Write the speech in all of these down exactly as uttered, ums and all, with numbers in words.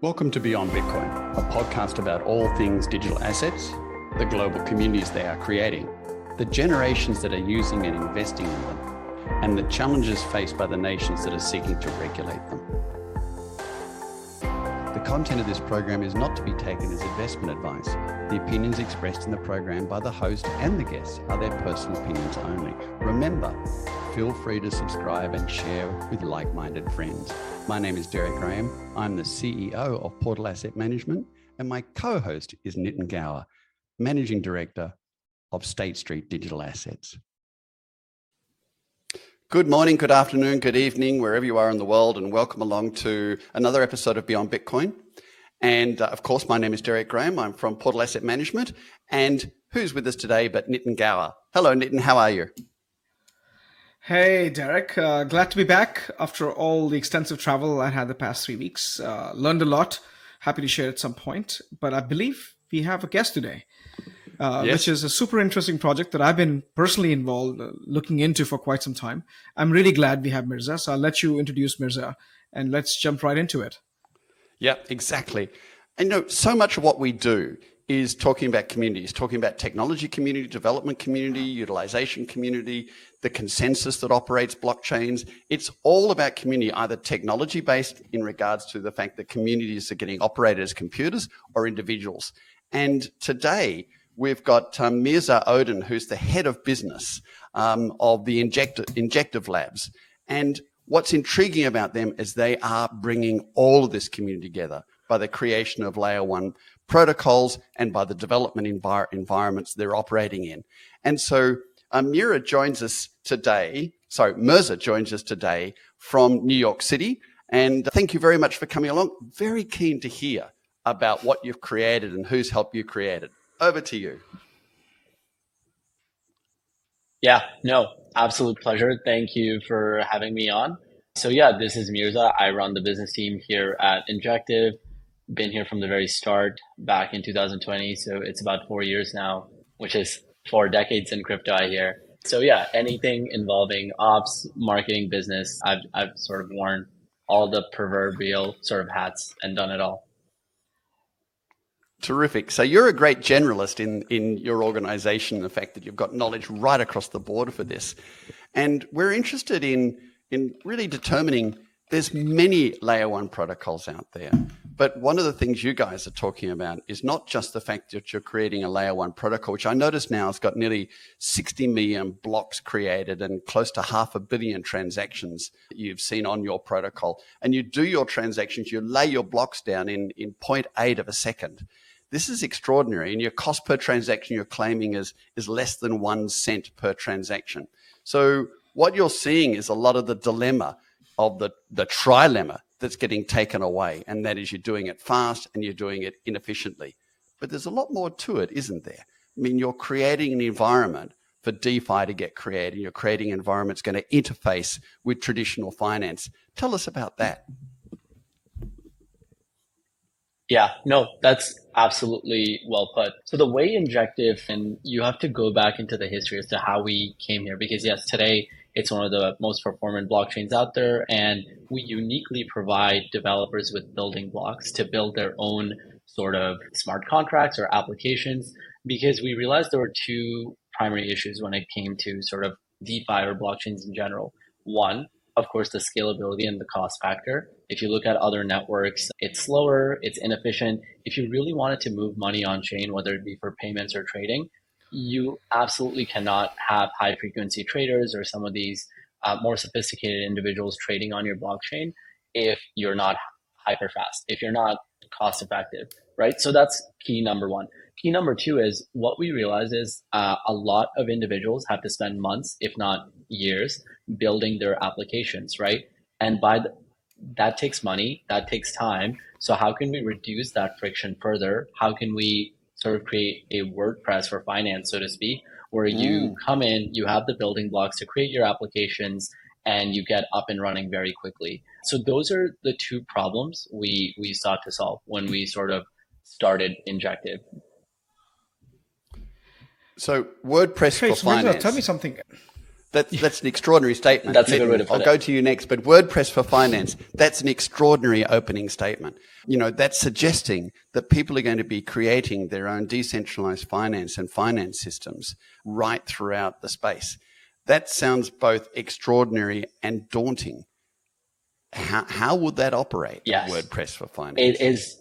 Welcome to Beyond Bitcoin, a podcast about all things digital assets, the global communities they are creating, the generations that are using and investing in them, and the challenges faced by the nations that are seeking to regulate them. The content of this program is not to be taken as investment advice. The opinions expressed in the program by the host and the guests are their personal opinions only. Remember, feel free to subscribe and share with like-minded friends. My name is Derek Graham. I'm the C E O of Portal Asset Management, and my co-host is Nitin Gower, Managing Director of State Street Digital Assets. Good morning, good afternoon, good evening, wherever you are in the world, and welcome along to another episode of Beyond Bitcoin. And uh, of course, my name is Derek Graham. I'm from Portal Asset Management. And who's with us today but Nitin Gower? Hello, Nitin. How are you? Hey, Derek. Uh, glad to be back after all the extensive travel I had the past three weeks. Uh, learned a lot. Happy to share at some point. But I believe we have a guest today. Uh, yes. Which is a super interesting project that I've been personally involved uh, looking into for quite some time. I'm really glad we have Mirza, so I'll let you introduce Mirza and let's jump right into it. Yeah, exactly. And you know, so much of what we do is talking about communities, talking about technology community, development community, utilization community, the consensus that operates blockchains. It's all about community, either technology-based in regards to the fact that communities are getting operated as computers or individuals. And today, we've got um, Mirza Odin, who's the head of business um, of the Injective, Injective Labs. And what's intriguing about them is they are bringing all of this community together by the creation of layer one protocols and by the development envir- environments they're operating in. And so um, Mira joins us today, sorry, Mirza joins us today from New York City. And thank you very much for coming along. Very keen to hear about what you've created and who's helped you create it. Over to you. Yeah, no, absolute pleasure. Thank you for having me on. So yeah, this is Mirza. I run the business team here at Injective. Been here from the very start back in two thousand twenty. So it's about four years now, which is four decades in crypto, I hear. So yeah, anything involving ops, marketing, business, I've, I've sort of worn all the proverbial sort of hats and done it all. Terrific. So you're a great generalist in, in your organization, the fact that you've got knowledge right across the board for this. And we're interested in, in really determining there's many layer one protocols out there. But one of the things you guys are talking about is not just the fact that you're creating a layer one protocol, which I notice now has got nearly sixty million blocks created and close to half a billion transactions that you've seen on your protocol. And you do your transactions, you lay your blocks down in, in zero point eight of a second. This is extraordinary. And your cost per transaction you're claiming is, is less than one cent per transaction. So what you're seeing is a lot of the dilemma of the, the trilemma that's getting taken away. And that is you're doing it fast and you're doing it inefficiently. But there's a lot more to it, isn't there? I mean, you're creating an environment for DeFi to get created. You're creating an environment that's going to interface with traditional finance. Tell us about that. Yeah, no, that's absolutely well put. So the way Injective, and you have to go back into the history as to how we came here, because yes, today it's one of the most performant blockchains out there, and we uniquely provide developers with building blocks to build their own sort of smart contracts or applications, because we realized there were two primary issues when it came to sort of DeFi or blockchains in general. One, of course, the scalability and the cost factor. If you look at other networks, it's slower, it's inefficient. If you really wanted to move money on chain, whether it be for payments or trading, you absolutely cannot have high frequency traders or some of these uh, more sophisticated individuals trading on your blockchain if you're not hyper fast, if you're not cost effective, right? So that's key number one. Key number two is what we realize is uh, a lot of individuals have to spend months, if not years, building their applications, right? And by the, that takes money, that takes time. So how can we reduce that friction further? How can we sort of create a WordPress for finance, so to speak, where you mm. come in, you have the building blocks to create your applications, and you get up and running very quickly. So those are the two problems we, we sought to solve when we sort of started Injective. So WordPress hey, for so finance. Mirza, tell me something. That's, that's an extraordinary statement. That's a good way to put I'll it. go to you next, but WordPress for Finance, that's an extraordinary opening statement. You know, that's suggesting that people are going to be creating their own decentralized finance and finance systems right throughout the space. That sounds both extraordinary and daunting. How, how would that operate? Yes. WordPress for Finance? It is.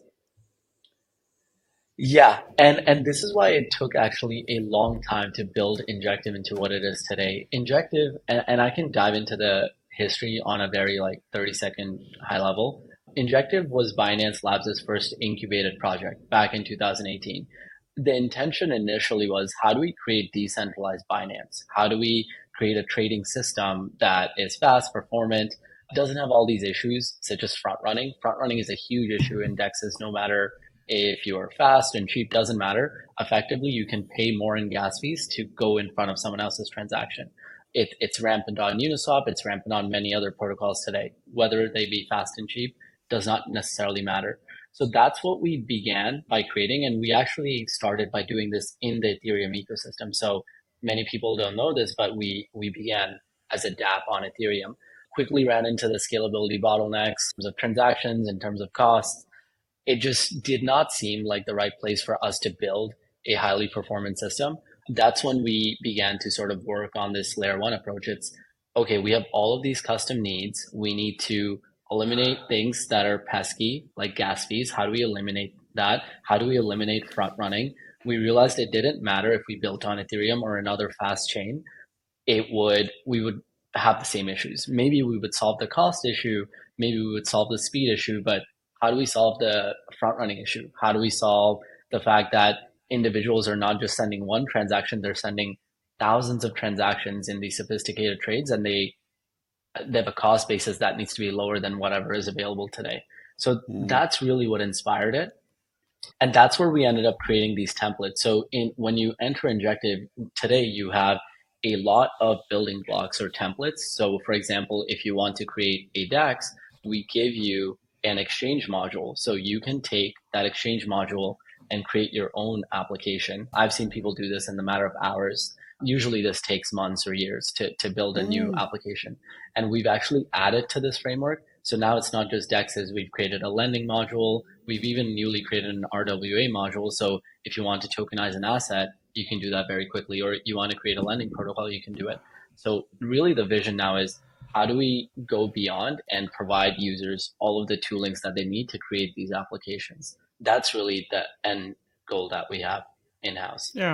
Yeah, and and this is why it took actually a long time to build Injective into what it is today. Injective, and, and I can dive into the history on a very like thirty second high level. Injective was Binance Labs' first incubated project back in two thousand eighteen. The intention initially was, how do we create decentralized Binance? How do we create a trading system that is fast, performant, doesn't have all these issues such as front running? Front running is a huge issue in DEXs, no matter if you're fast and cheap, doesn't matter. Effectively, you can pay more in gas fees to go in front of someone else's transaction. It, it's rampant on Uniswap. It's rampant on many other protocols today. Whether they be fast and cheap does not necessarily matter. So that's what we began by creating. And we actually started by doing this in the Ethereum ecosystem. So many people don't know this, but we, we began as a dApp on Ethereum. Quickly ran into the scalability bottlenecks in terms of transactions, in terms of costs. It just did not seem like the right place for us to build a highly performant system. That's when we began to sort of work on this layer one approach. It's, okay, we have all of these custom needs. We need to eliminate things that are pesky, like gas fees. How do we eliminate that? How do we eliminate front running? We realized it didn't matter if we built on Ethereum or another fast chain. It would, we would have the same issues. Maybe we would solve the cost issue. Maybe we would solve the speed issue, but how do we solve the front running issue? How do we solve the fact that individuals are not just sending one transaction, they're sending thousands of transactions in these sophisticated trades, and they they have a cost basis that needs to be lower than whatever is available today. So mm. that's really what inspired it. And that's where we ended up creating these templates. So in when you enter Injective today, you have a lot of building blocks or templates. So for example, if you want to create a DEX, we give you an exchange module. So you can take that exchange module and create your own application. I've seen people do this in the matter of hours. Usually this takes months or years to, to build a mm. new application. And we've actually added to this framework. So now it's not just DEXs. We've created a lending module. We've even newly created an R W A module. So if you want to tokenize an asset, you can do that very quickly. Or you want to create a lending protocol, you can do it. So really the vision now is, how do we go beyond and provide users all of the toolings that they need to create these applications? That's really the end goal that we have in-house. Yeah.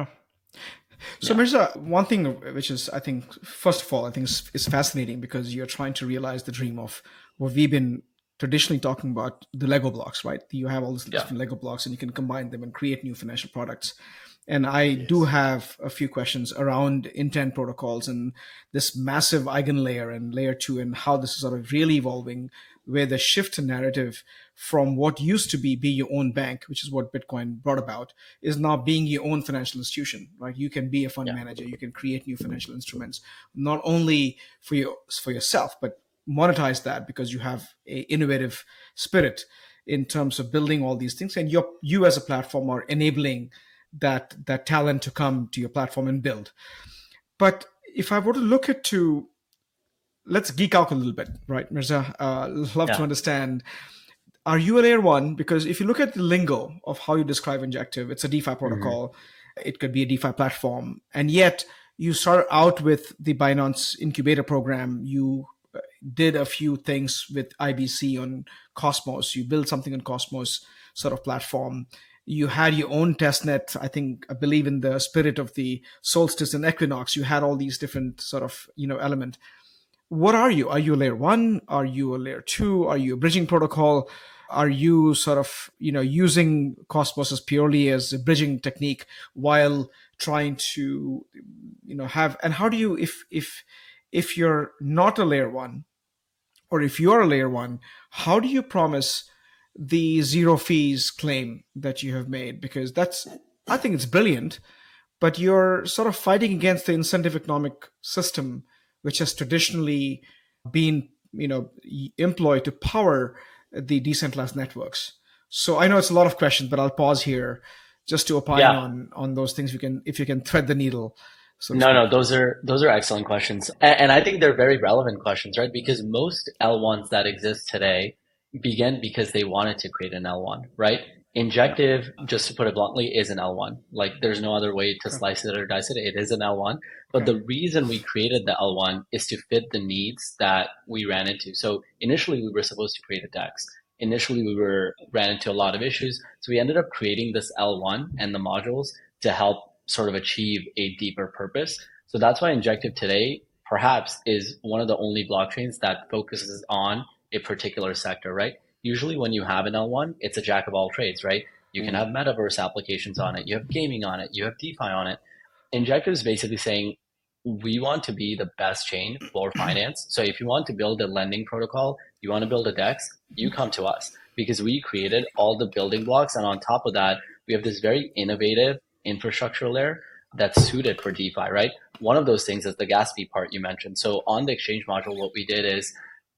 So yeah. Mirza, one thing which is, I think, first of all, I think is, is fascinating because you're trying to realize the dream of what we've been traditionally talking about, the Lego blocks, right? You have all these yeah. different Lego blocks and you can combine them and create new financial products. And I yes. do have a few questions around intent protocols and this massive eigenlayer and layer two and how this is sort of really evolving, where the shift in narrative from what used to be be your own bank, which is what Bitcoin brought about, is now being your own financial institution, right? You can be a fund yeah. manager, you can create new financial instruments, not only for your, for yourself, but monetize that because you have an innovative spirit in terms of building all these things. And you're, you as a platform are enabling that that talent to come to your platform and build. But if I were to look at to, let's geek out a little bit, right, Mirza? Uh, love yeah. to understand, are you a layer one? Because if you look at the lingo of how you describe Injective, it's a DeFi protocol. Mm-hmm. It could be a DeFi platform. And yet you started out with the Binance Incubator program. You did a few things with I B C on Cosmos. You built something on Cosmos sort of platform. You had your own testnet. I think, I believe in the spirit of the solstice and equinox, you had all these different sort of, you know, element. What are you? Are you a layer one? Are you a layer two? Are you a bridging protocol? Are you sort of, you know, using Cosmos as purely as a bridging technique while trying to, you know, have, and how do you, if, if, if you're not a layer one, or if you're a layer one, how do you promise the zero fees claim that you have made? Because that's, I think it's brilliant, but you're sort of fighting against the incentive economic system, which has traditionally been, you know, employed to power the decentralized networks. So I know it's a lot of questions, but I'll pause here just to opine yeah. on, on those things. We can, if you can thread the needle so to No, speak? no, those are those are excellent questions. And, and I think they're very relevant questions, right? Because most L ones that exist today began because they wanted to create an L one, right? Yeah. Injective, just to put it bluntly, is an L one. Like there's no other way to Okay. slice it or dice it. It is an L one. But Okay. the reason we created the L one is to fit the needs that we ran into. So initially we were supposed to create a DEX. Initially we were ran into a lot of issues. So we ended up creating this L one and the modules to help sort of achieve a deeper purpose. So that's why Injective today perhaps is one of the only blockchains that focuses on a particular sector, right? Usually when you have an L one, it's a jack of all trades, right? You can Mm. have metaverse applications on it, you have gaming on it, you have DeFi on it. Injective is basically saying we want to be the best chain for finance. So if you want to build a lending protocol, you want to build a DEX, you come to us because we created all the building blocks. And on top of that, we have this very innovative infrastructure layer that's suited for DeFi, right? One of those things is the gas fee part you mentioned. So on the exchange module, what we did is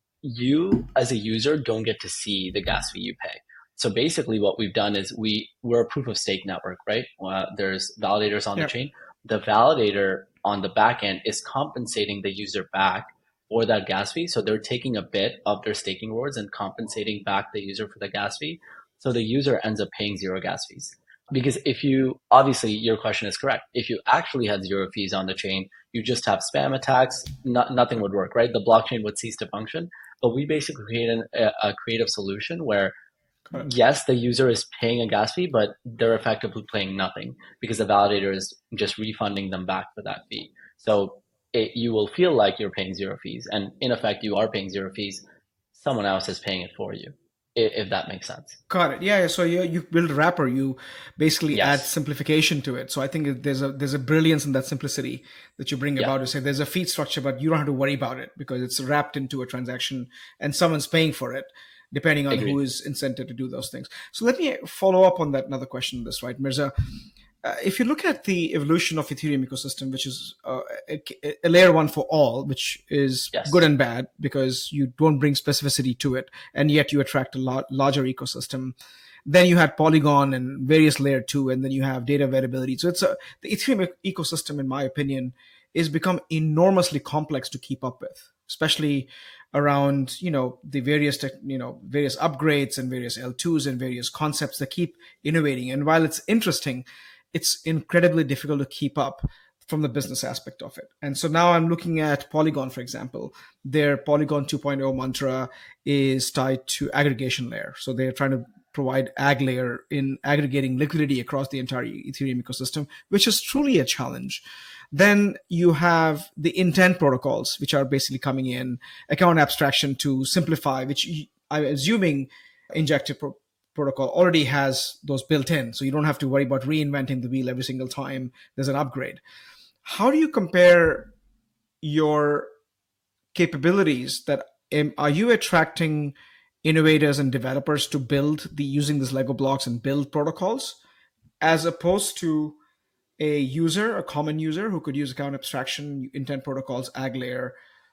you as a user don't get to see the gas fee you pay. So basically what we've done is we, we're a proof of stake network, right? Uh, there's validators on the Yep. chain. The validator on the back end is compensating the user back for that gas fee. So they're taking a bit of their staking rewards and compensating back the user for the gas fee. So the user ends up paying zero gas fees. Because if you, obviously your question is correct. If you actually had zero fees on the chain, you just have spam attacks, no, nothing would work, right? The blockchain would cease to function. But we basically created a, a creative solution where yes, the user is paying a gas fee, but they're effectively paying nothing because the validator is just refunding them back for that fee. So it, you will feel like you're paying zero fees. And in effect, you are paying zero fees. Someone else is paying it for you, if, if that makes sense. Got it. Yeah. yeah. So you you build a wrapper. You basically add Yes. simplification to it. So I think there's a there's a brilliance in that simplicity that you bring Yeah. about to say there's a fee structure, but you don't have to worry about it because it's wrapped into a transaction and someone's paying for it, depending on Agreed. who is incented to do those things. So let me follow up on that. Another question on this, right, Mirza? Uh, if you look at the evolution of Ethereum ecosystem, which is uh, a, a layer one for all, which is Yes. good and bad because you don't bring specificity to it, and yet you attract a lot larger ecosystem. Then you had Polygon and various layer two, and then you have data availability. So it's a, the Ethereum e- ecosystem, in my opinion, is become enormously complex to keep up with, especially around you know the various tech, you know various upgrades and various L twos and various concepts that keep innovating. And while it's interesting, it's incredibly difficult to keep up from the business aspect of it. And so now I'm looking at Polygon, for example. Their Polygon 2.0 mantra is tied to aggregation layer. So they're trying to provide ag layer in aggregating liquidity across the entire Ethereum ecosystem, which is truly a challenge. Then you have the intent protocols, which are basically coming in, account abstraction to simplify, which I'm assuming Injective Pro- protocol already has those built in. So you don't have to worry about reinventing the wheel every single time there's an upgrade. How do you compare your capabilities that um, are you attracting innovators and developers to build the using these Lego blocks and build protocols as opposed to a user, a common user who could use account abstraction, intent protocols, ag layer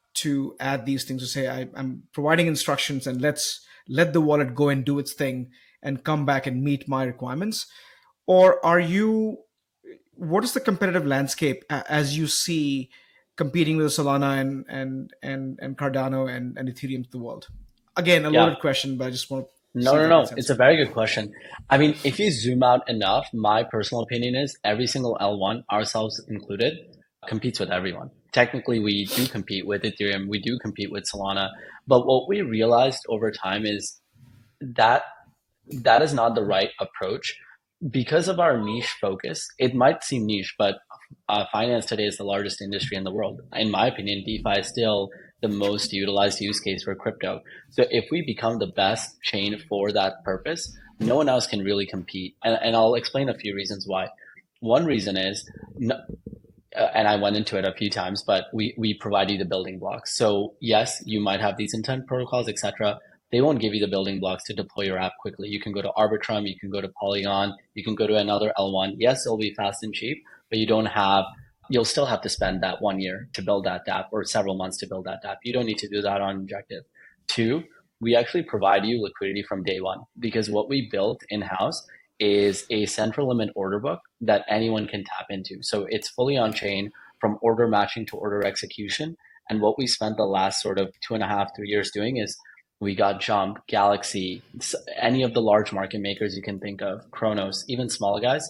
to add these things to say, I, I'm providing instructions and let's let the wallet go and do its thing and come back and meet my requirements? Or are you, what is the competitive landscape a- as you see competing with Solana and, and, and, and Cardano and, and Ethereum to the world? Again, a Yeah. loaded question, but I just want to No, see no, if I no. can sense It's a it. very good question. I mean, if you zoom out enough, my personal opinion is every single L one, ourselves included, competes with everyone. Technically, we do compete with Ethereum. We do compete with Solana. But what we realized over time is that that is not the right approach because of our niche focus. It might seem niche, but uh, finance today is the largest industry in the world. In my opinion, DeFi is still the most utilized use case for crypto. So if we become the best chain for that purpose, no one else can really compete. And, and I'll explain a few reasons why. One reason is, no, uh, and I went into it a few times, but we, we provide you the building blocks. So yes, you might have these intent protocols, et cetera. They won't give you the building blocks to deploy your app quickly. You can go to Arbitrum, you can go to Polygon, you can go to another L one. Yes, it'll be fast and cheap, but you don't have, you'll still have to spend that one year to build that dApp or several months to build that dApp. You don't need to do that on Injective. Two, we actually provide you liquidity from day one because what we built in-house is a central limit order book that anyone can tap into. So it's fully on chain from order matching to order execution. And what we spent the last sort of two and a half, three years doing is we got Jump, Galaxy, any of the large market makers you can think of, Kronos, even small guys,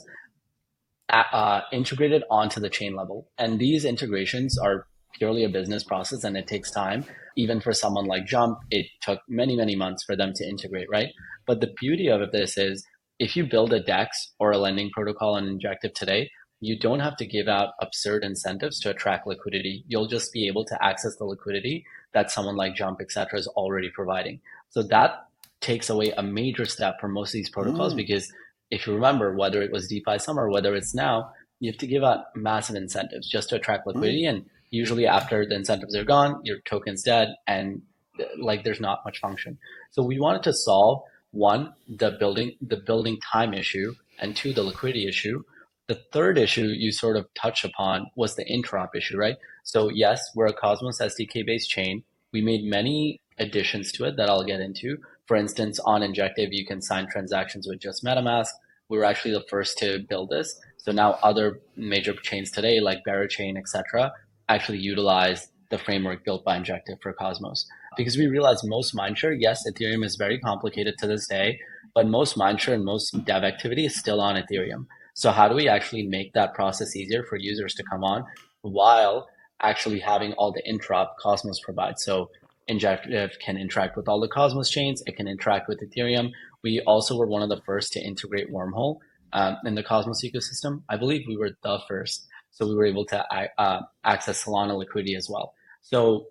uh, integrated onto the chain level. And these integrations are purely a business process and it takes time. Even for someone like Jump, it took many, many months for them to integrate, right? But the beauty of this is if you build a DEX or a lending protocol on Injective today, you don't have to give out absurd incentives to attract liquidity. You'll just be able to access the liquidity that someone like Jump, et cetera, is already providing. So that takes away a major step for most of these protocols mm. because if you remember, whether it was DeFi Summer, whether it's now, you have to give out massive incentives just to attract liquidity. Mm. And usually after the incentives are gone, your token's dead and like there's not much function. So we wanted to solve one, the building, the building time issue, and two, the liquidity issue. The third issue you sort of touched upon was the interop issue, right? So yes, we're a Cosmos S D K-based chain. We made many additions to it that I'll get into. For instance, on Injective, you can sign transactions with just MetaMask. We were actually the first to build this. So now other major chains today, like Berachain, et cetera, actually utilize the framework built by Injective for Cosmos. Because we realized most mindshare, yes, Ethereum is very complicated to this day, but most mindshare and most dev activity is still on Ethereum. So how do we actually make that process easier for users to come on while actually having all the interop Cosmos provides? So Injective can interact with all the Cosmos chains. It can interact with Ethereum. We also were one of the first to integrate Wormhole um, in the Cosmos ecosystem. I believe we were the first. So we were able to uh, access Solana liquidity as well. So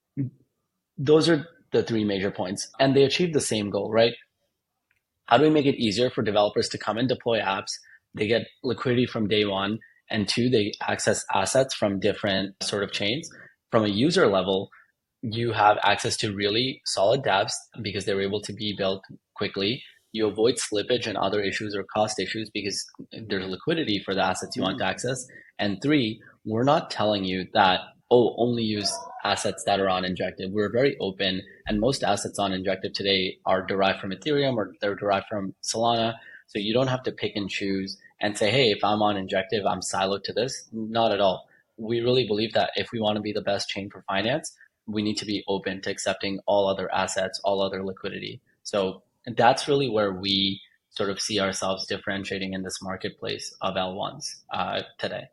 those are the three major points. And they achieved the same goal, right? How do we make it easier for developers to come and deploy apps? They get liquidity from day one, and two, they access assets from different sort of chains. From a user level, you have access to really solid dApps because they were able to be built quickly. You avoid slippage and other issues or cost issues because there's liquidity for the assets you mm-hmm. want to access. And three, we're not telling you that, oh, only use assets that are on Injective. We're very open, and most assets on Injective today are derived from Ethereum or they're derived from Solana. So you don't have to pick and choose and say, hey, if I'm on Injective, I'm siloed to this. Not at all. We really believe that if we want to be the best chain for finance, we need to be open to accepting all other assets, all other liquidity. So that's really where we sort of see ourselves differentiating in this marketplace of L ones uh, today.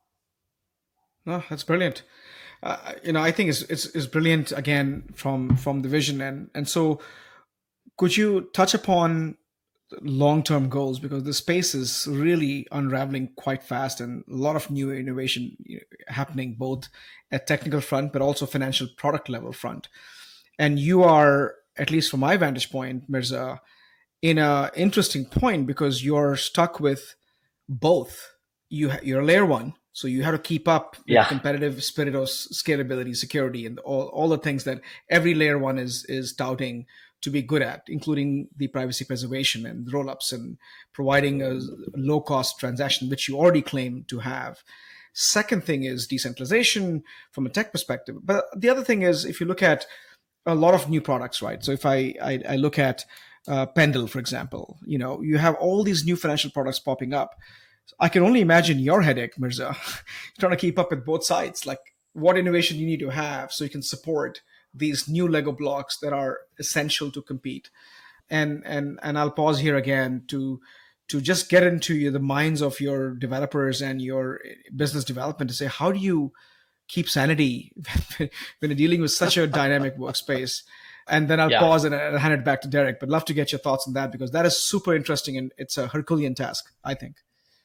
No, that's brilliant. Uh, you know, I think it's, it's it's brilliant again from from the vision, and and so could you touch upon long-term goals, because the space is really unraveling quite fast and a lot of new innovation happening both at technical front but also financial product level front. And you are, at least from my vantage point, Mirza, in a interesting point because you're stuck with both. You you're layer one, so you have to keep up with yeah. competitive spirit of scalability, security, and all all the things that every layer one is is touting to be good at, including the privacy preservation and rollups and providing a low-cost transaction, which you already claim to have. Second thing is decentralization from a tech perspective. But the other thing is, if you look at a lot of new products, right? So if I I, I look at uh, Pendle, for example, you know, you have all these new financial products popping up. I can only imagine your headache, Mirza, trying to keep up with both sides. Like, what innovation you need to have so you can support these new Lego blocks that are essential to compete. And and and I'll pause here again to to just get into the minds of your developers and your business development to say, how do you keep sanity when you're dealing with such a dynamic workspace? And then I'll yeah. pause and I'll hand it back to Derek, but love to get your thoughts on that, because that is super interesting and it's a Herculean task, I think.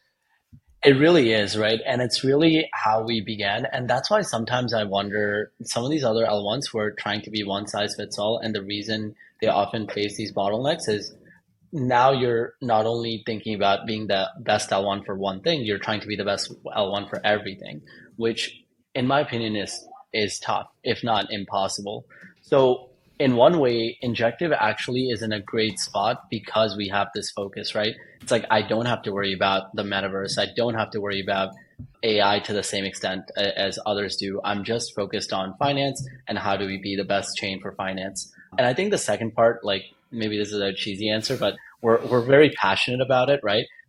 It really is, right? And it's really how we began. And that's why sometimes I wonder, some of these other L ones who are trying to be one size fits all, and the reason they often face these bottlenecks is now you're not only thinking about being the best L one for one thing, you're trying to be the best L one for everything, which in my opinion is is tough, if not impossible. So in one way, Injective actually is in a great spot because we have this focus, right? It's like, I don't have to worry about the metaverse. I don't have to worry about A I to the same extent as others do. I'm just focused on finance and how do we be the best chain for finance. And I think the second part, like maybe this is a cheesy answer, but we're we're very passionate about it, right?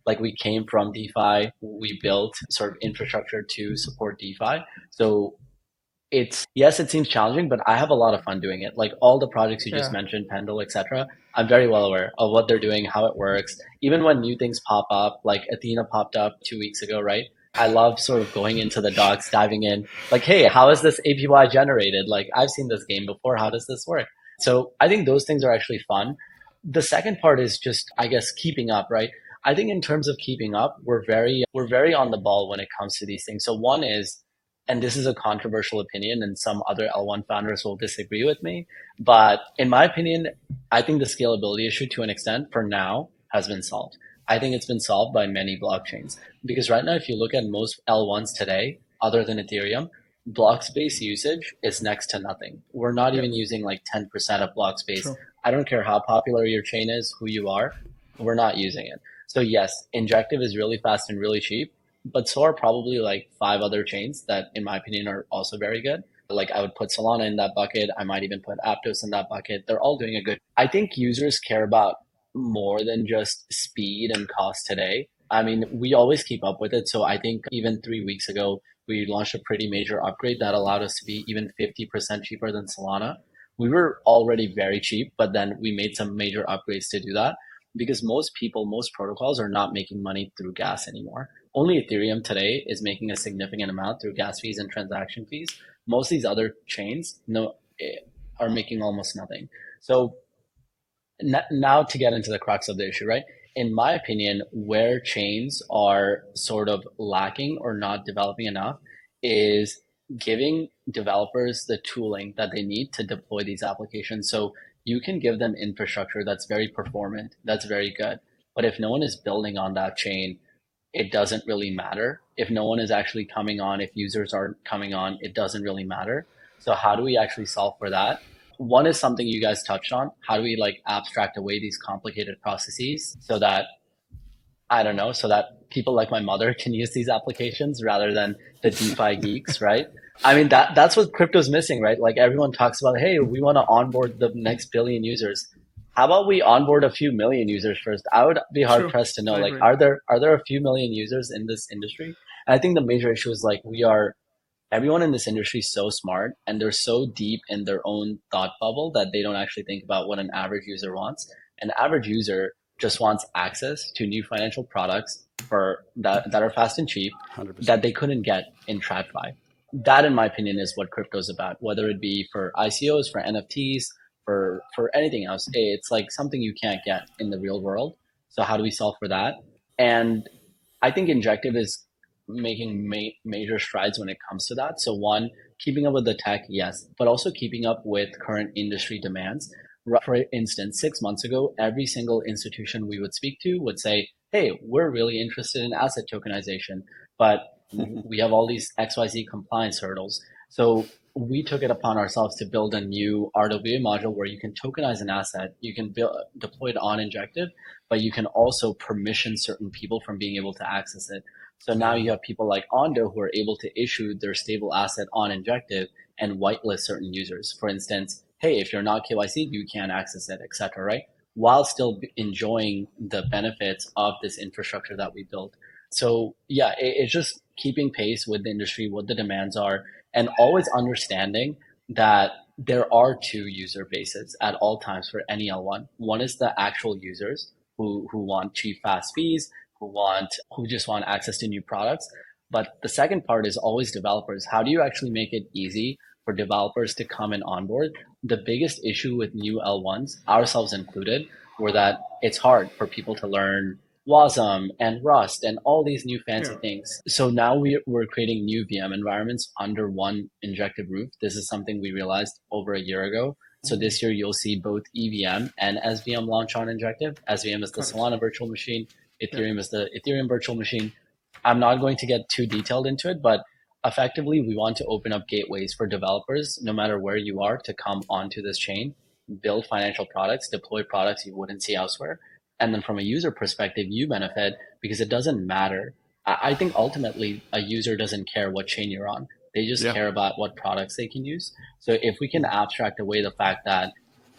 Like we came from DeFi, we built sort of infrastructure to support DeFi. So it's, yes, it seems challenging, but I have a lot of fun doing it. Like all the projects you yeah. just mentioned, Pendle, et cetera. I'm very well aware of what they're doing, how it works. Even when new things pop up, like Athena popped up two weeks ago, right? I love sort of going into the docs, diving in, like, hey, how is this A P Y generated? Like, I've seen this game before. How does this work? So I think those things are actually fun. The second part is just, I guess, keeping up, right? I think in terms of keeping up, we're very, we're very on the ball when it comes to these things. So one is, and this is a controversial opinion and some other L one founders will disagree with me, but in my opinion, I think the scalability issue to an extent for now has been solved. I think it's been solved by many blockchains because right now, if you look at most L ones today, other than Ethereum, block space usage is next to nothing. We're not even using like ten percent of block space. Sure. I don't care how popular your chain is, who you are, we're not using it. So yes, Injective is really fast and really cheap, but so are probably like five other chains that in my opinion are also very good. Like I would put Solana in that bucket. I might even put Aptos in that bucket. They're all doing a good. I think users care about more than just speed and cost today. I mean, we always keep up with it. So I think even three weeks ago, we launched a pretty major upgrade that allowed us to be even fifty percent cheaper than Solana. We were already very cheap, but then we made some major upgrades to do that because most people, most protocols are not making money through gas anymore. Only Ethereum today is making a significant amount through gas fees and transaction fees. Most of these other chains no, are making almost nothing. So n- now to get into the crux of the issue, right? In my opinion, where chains are sort of lacking or not developing enough is giving developers the tooling that they need to deploy these applications. So you can give them infrastructure that's very performant, that's very good. But if no one is building on that chain, it doesn't really matter. If no one is actually coming on, if users aren't coming on, it doesn't really matter. So how do we actually solve for that? One is something you guys touched on. How do we like abstract away these complicated processes so that, I don't know, so that people like my mother can use these applications rather than the DeFi geeks, right? I mean, that that's what crypto's missing, right? Like everyone talks about, hey, we want to onboard the next billion users. How about we onboard a few million users first? I would be hard pressed to know, like, are there are there a few million users in this industry? And I think the major issue is like we are, everyone in this industry is so smart and they're so deep in their own thought bubble that they don't actually think about what an average user wants. An average user just wants access to new financial products for that that are fast and cheap one hundred percent that they couldn't get in TradFi. That, in my opinion, is what crypto is about. Whether it be for I C Os, for N F Ts, for for anything else, it's like something you can't get in the real world. So how do we solve for that? And I think Injective is making ma- major strides when it comes to that. So one, keeping up with the tech, yes, but also keeping up with current industry demands. For instance, six months ago, every single institution we would speak to would say, hey, we're really interested in asset tokenization, but we have all these X Y Z compliance hurdles. So we took it upon ourselves to build a new R W A module where you can tokenize an asset, you can build, deploy it on Injective, but you can also permission certain people from being able to access it. So now you have people like Ondo who are able to issue their stable asset on Injective and whitelist certain users. For instance, hey, if you're not K Y C, you can't access it, et cetera, right? While still enjoying the benefits of this infrastructure that we built. So yeah, it, it's just keeping pace with the industry, what the demands are, and always understanding that there are two user bases at all times for any L one. One is the actual users who, who want cheap, fast fees, who want, who just want access to new products. But the second part is always developers. How do you actually make it easy for developers to come and onboard? The biggest issue with new L ones, ourselves included, were that it's hard for people to learn Wasm and Rust and all these new fancy yeah. things. So now we, we're creating new V M environments under one Injective roof. This is something we realized over a year ago. So this year you'll see both E V M and S V M launch on Injective. S V M is the Solana virtual machine. Ethereum yeah. is the Ethereum virtual machine. I'm not going to get too detailed into it, but effectively we want to open up gateways for developers, no matter where you are, to come onto this chain, build financial products, deploy products you wouldn't see elsewhere. And then from a user perspective, you benefit because it doesn't matter. I think ultimately a user doesn't care what chain you're on. They just yeah. care about what products they can use. So if we can abstract away the fact that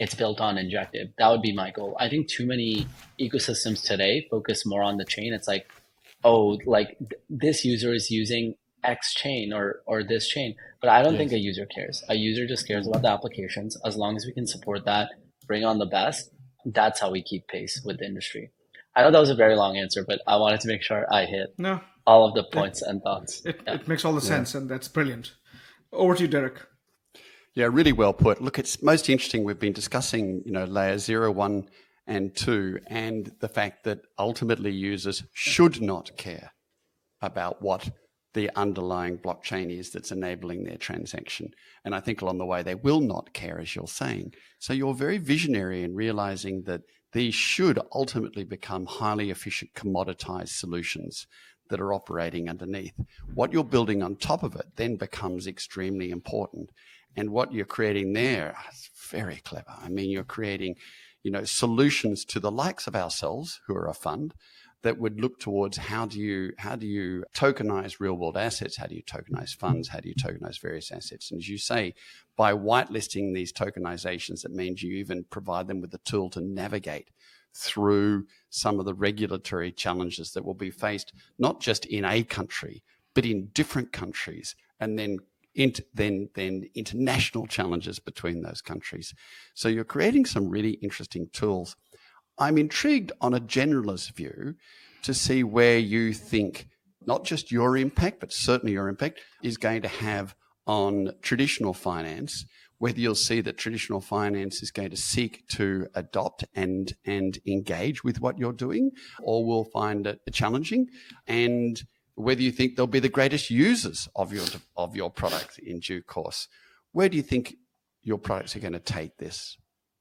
it's built on Injective. That would be my goal. I think too many ecosystems today focus more on the chain. It's like, oh, like th- this user is using X chain or or this chain. But I don't yes. think a user cares. A user just cares about the applications. As long as we can support that, bring on the best, that's how we keep pace with the industry. I know that was a very long answer, but I wanted to make sure I hit no. all of the points it, and thoughts. It, yeah. it makes all the sense, yeah. and that's brilliant. Over to you, Derek. Yeah, really well put. Look, it's most interesting. We've been discussing, you know, layer zero, one, and two, and the fact that ultimately users should not care about what the underlying blockchain is that's enabling their transaction. And I think along the way, they will not care, as you're saying. So you're very visionary in realizing that these should ultimately become highly efficient commoditized solutions that are operating underneath. What you're building on top of it then becomes extremely important. And what you're creating there is very clever. I mean, you're creating, you know, solutions to the likes of ourselves, who are a fund, that would look towards how do you how do you tokenize real world assets? How do you tokenize funds? How do you tokenize various assets? And as you say, by whitelisting these tokenizations, that means you even provide them with the tool to navigate through some of the regulatory challenges that will be faced, not just in a country, but in different countries, and then Int, then, then international challenges between those countries. So you're creating some really interesting tools. I'm intrigued on a generalist view to see where you think not just your impact, but certainly your impact is going to have on traditional finance, whether you'll see that traditional finance is going to seek to adopt and, and engage with what you're doing, or will find it challenging, and whether you think they'll be the greatest users of your of your product in due course. Where do you think your products are going to take this?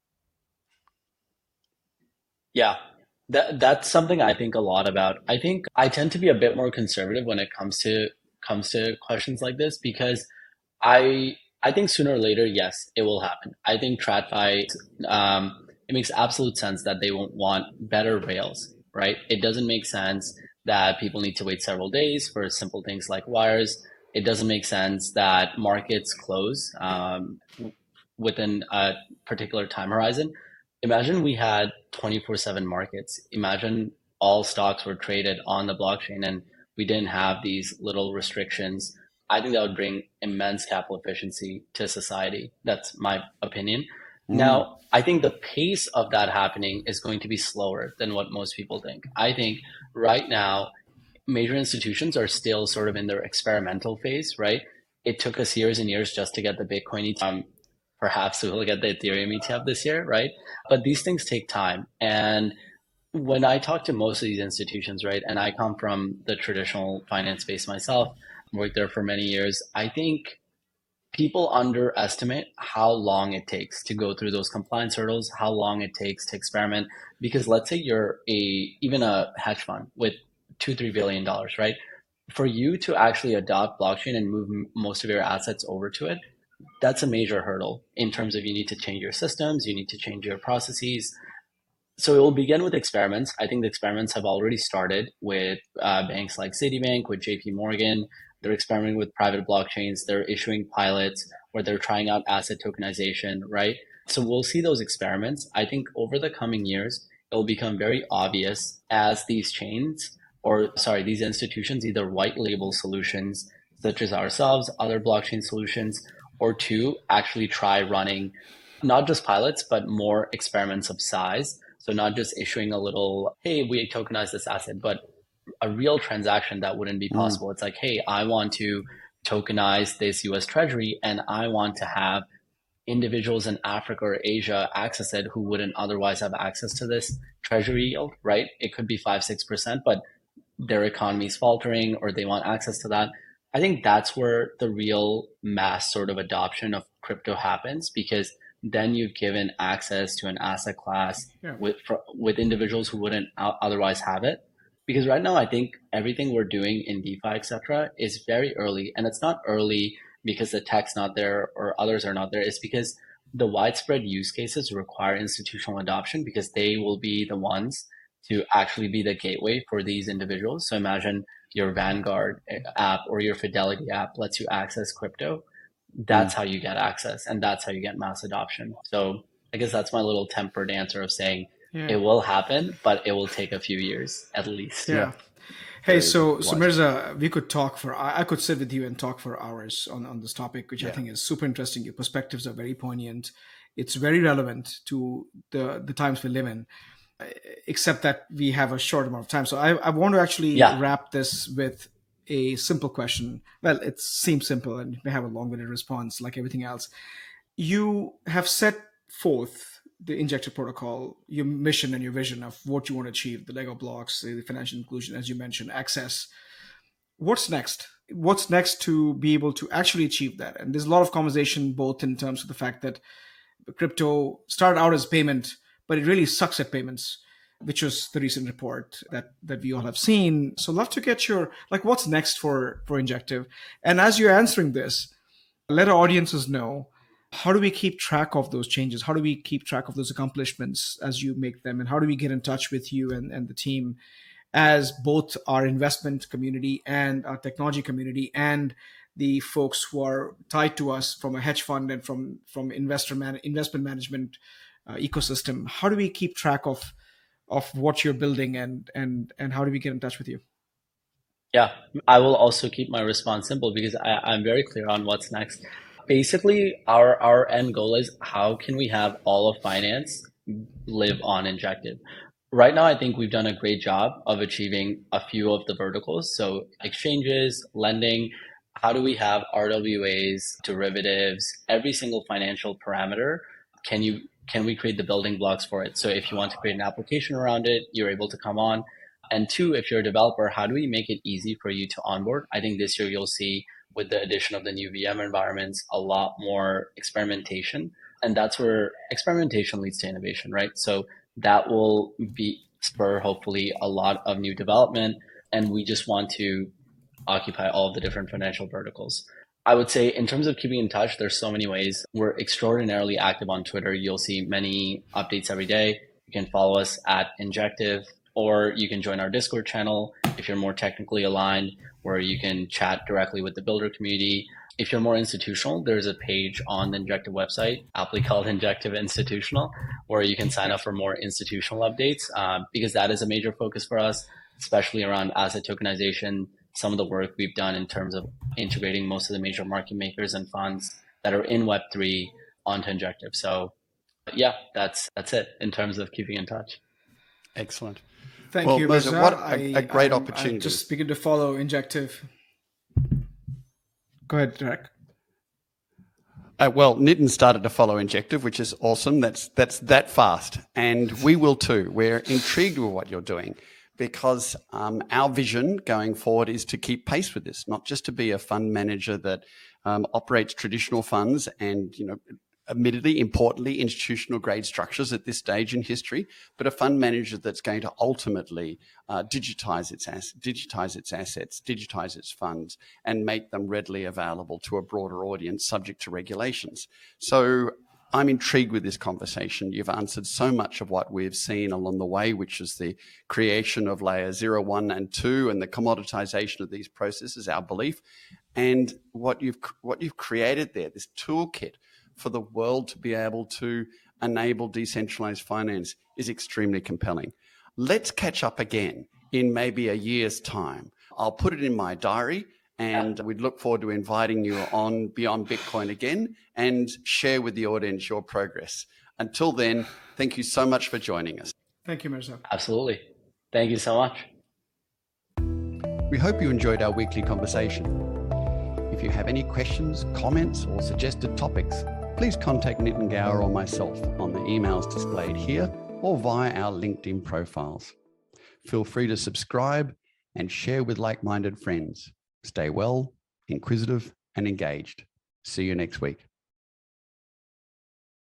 Yeah, that that's something I think a lot about. I think I tend to be a bit more conservative when it comes to comes to questions like this, because I I think sooner or later, yes, it will happen. I think TradFi, um, it makes absolute sense that they won't want better rails, right? It doesn't make sense that people need to wait several days for simple things like wires. It doesn't make sense that markets close um, within a particular time horizon. Imagine we had twenty-four seven markets. Imagine all stocks were traded on the blockchain and we didn't have these little restrictions. I think that would bring immense capital efficiency to society. That's my opinion. Mm. Now, I think the pace of that happening is going to be slower than what most people think. I think right now, major institutions are still sort of in their experimental phase, right? It took us years and years just to get the Bitcoin E T F. Um, perhaps we'll get the Ethereum E T F this year, right? But these things take time. And when I talk to most of these institutions, right, and I come from the traditional finance space myself, worked there for many years, I think people underestimate how long it takes to go through those compliance hurdles, how long it takes to experiment. Because let's say you're a even a hedge fund with two, three billion dollars, right? For you to actually adopt blockchain and move m- most of your assets over to it, that's a major hurdle in terms of you need to change your systems, you need to change your processes. So it will begin with experiments. I think the experiments have already started with uh, banks like Citibank, with J P Morgan. They're experimenting with private blockchains. They're issuing pilots where they're trying out asset tokenization, right? So we'll see those experiments. I think over the coming years, it will become very obvious as these chains, or sorry, these institutions either white label solutions such as ourselves, other blockchain solutions, or two, actually try running not just pilots, but more experiments of size. So not just issuing a little, hey, we tokenize this asset, but a real transaction that wouldn't be possible. Mm. It's like, hey, I want to tokenize this U S Treasury and I want to have individuals in Africa or Asia access it who wouldn't otherwise have access to this treasury yield, right? It could be five, six percent, but their economy is faltering or they want access to that. I think that's where the real mass sort of adoption of crypto happens, because then you've given access to an asset class yeah. with for, with individuals who wouldn't otherwise have it. Because right now, I think everything we're doing in DeFi, et cetera, is very early. And it's not early because the tech's not there or others are not there. It's because the widespread use cases require institutional adoption, because they will be the ones to actually be the gateway for these individuals. So imagine your Vanguard app or your Fidelity app lets you access crypto. That's mm. how you get access, and that's how you get mass adoption. So I guess that's my little tempered answer of saying Yeah. it will happen, but it will take a few years at least. Yeah. Hey, so so Mirza, we could talk for I I could sit with you and talk for hours on, on this topic, which I Yeah. think is super interesting. Your perspectives are very poignant. It's very relevant to the the times we live in, uh, except that we have a short amount of time. So I, I want to actually Yeah. wrap this with a simple question. Well, it seems simple and it may have a long-winded response like everything else. You have set forth the Injective protocol, your mission and your vision of what you want to achieve, the Lego blocks, the financial inclusion, as you mentioned, access. What's next? What's next to be able to actually achieve that? And there's a lot of conversation, both in terms of the fact that crypto started out as payment, but it really sucks at payments, which was the recent report that, that we all have seen. So love to get your, like, what's next for, for Injective? And as you're answering this, let our audiences know, how do we keep track of those changes? How do we keep track of those accomplishments as you make them? And how do we get in touch with you and, and the team as both our investment community and our technology community and the folks who are tied to us from a hedge fund and from, from investor man, investment management uh, ecosystem? How do we keep track of, of what you're building and, and, and how do we get in touch with you? Yeah, I will also keep my response simple because I, I'm very clear on what's next. Basically, our, our end goal is how can we have all of finance live on Injective? Right now, I think we've done a great job of achieving a few of the verticals. So exchanges, lending, how do we have R W As, derivatives, every single financial parameter? Can you can we create the building blocks for it? So if you want to create an application around it, you're able to come on. And two, if you're a developer, how do we make it easy for you to onboard? I think this year you'll see with the addition of the new V M environments, a lot more experimentation. And that's where experimentation leads to innovation, right? So that will be spur, hopefully, a lot of new development. And we just want to occupy all of the different financial verticals. I would say in terms of keeping in touch, there's so many ways. We're extraordinarily active on Twitter. You'll see many updates every day. You can follow us at Injective, or you can join our Discord channel if you're more technically aligned, where you can chat directly with the builder community. If you're more institutional, there's a page on the Injective website, aptly called Injective Institutional, where you can sign up for more institutional updates, um, because that is a major focus for us, especially around asset tokenization, some of the work we've done in terms of integrating most of the major market makers and funds that are in Web three onto Injective. So yeah, that's that's it in terms of keeping in touch. Excellent. Thank well, you, Mirza. Mirza. What a, I, a great I'm, opportunity. I'm just begin to follow Injective. Go ahead, Derek. Uh, well, Nitin started to follow Injective, which is awesome. That's that's that fast, and we will too. We're intrigued with what you're doing because um, our vision going forward is to keep pace with this, not just to be a fund manager that um, operates traditional funds and, you know, admittedly, importantly, institutional grade structures at this stage in history, but a fund manager that's going to ultimately uh, digitize its ass- digitize its assets, digitize its funds, and make them readily available to a broader audience subject to regulations. So I'm intrigued with this conversation. You've answered so much of what we've seen along the way, which is the creation of layer zero, one, and two, and the commoditization of these processes, our belief, and what you've what you've created there, this toolkit for the world to be able to enable decentralized finance is extremely compelling. Let's catch up again in maybe a year's time. I'll put it in my diary, and we'd look forward to inviting you on Beyond Bitcoin again and share with the audience your progress. Until then, thank you so much for joining us. Thank you, Mirza. Absolutely. Thank you so much. We hope you enjoyed our weekly conversation. If you have any questions, comments, or suggested topics, please contact Nitin Gower or myself on the emails displayed here or via our LinkedIn profiles. Feel free to subscribe and share with like-minded friends. Stay well, inquisitive, and engaged. See you next week.